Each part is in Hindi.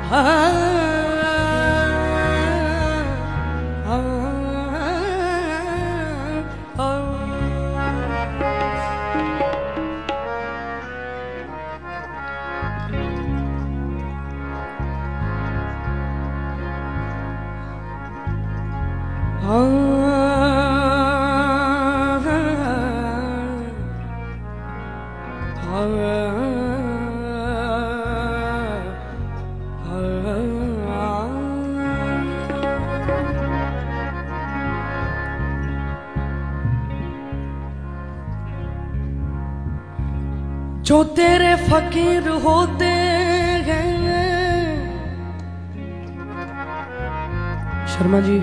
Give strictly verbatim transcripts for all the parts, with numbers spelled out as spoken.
जो तेरे फकीर होते हैं। शर्मा जी,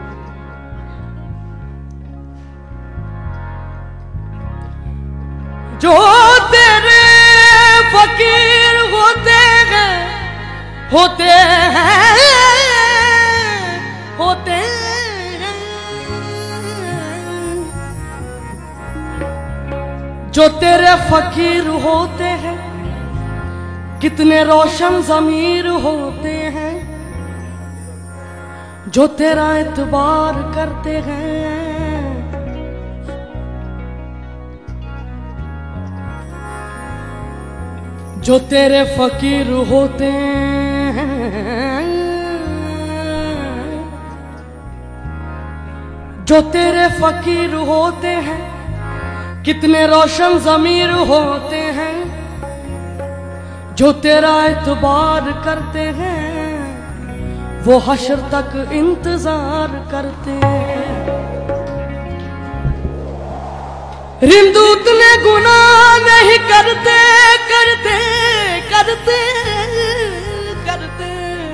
जो तेरे फकीर होते हैं, होते हैं, होते हैं, जो तेरे फकीर होते हैं, कितने रोशन ज़मीर होते हैं, जो तेरा एतबार करते हैं। जो तेरे फकीर होते हैं, जो तेरे फकीर होते हैं, कितने रोशन ज़मीर होते हैं, जो तेरा एतबार करते हैं, वो हश्र तक इंतजार करते हैं। रिंदू उतने गुनाह नहीं करते, करते, करते, करते।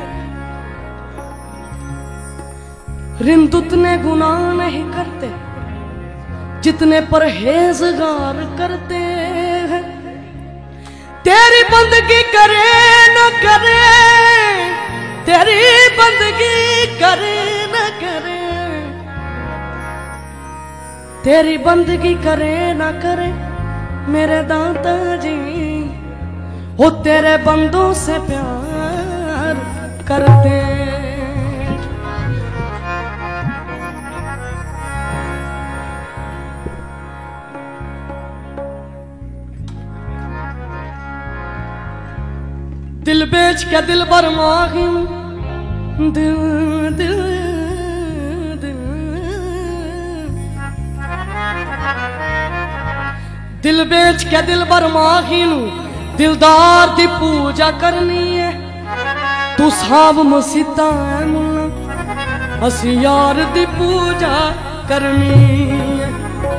रिंदू उतने गुनाह नहीं करते जितने परहेजगार करते हैं। तेरी बंदगी करे न करे, तेरी बंदगी करे न करे, तेरी बंदगी करे ना करे मेरे दाता जी, वो तेरे बंदों से प्यार करते। दिल बेच के दिल भर माहिम, दिल दिल दिल बेच के दिल भर माहिनू, दिलदार दी पूजा करनी है। तू साब मसीता है मुन्ना, असी यार दी पूजा करनी है।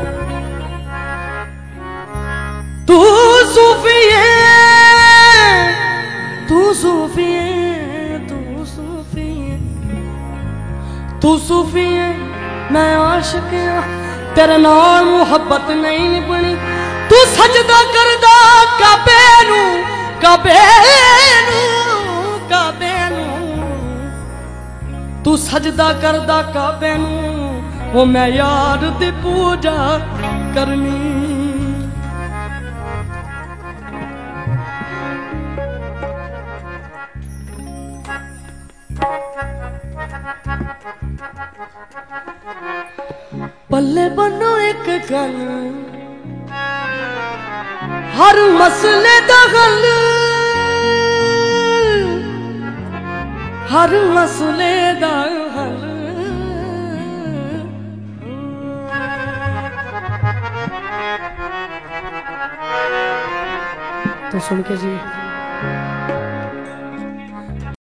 तू सूफी है, तू सूफी है, तू सूफी है, तू सूफी है, मैं आशिक हां, तेरे नाल मुहब्बत नहीं निभनी। तू सजदा करदा काबे नू, काबे नू, काबे नू, तू सजदा करदा काबे नू, वो मैं यार दी पूजा करनी। पल्ले बनो एक गल, हर मसले दा हल, हर मसले दा हल। तो सुन के जी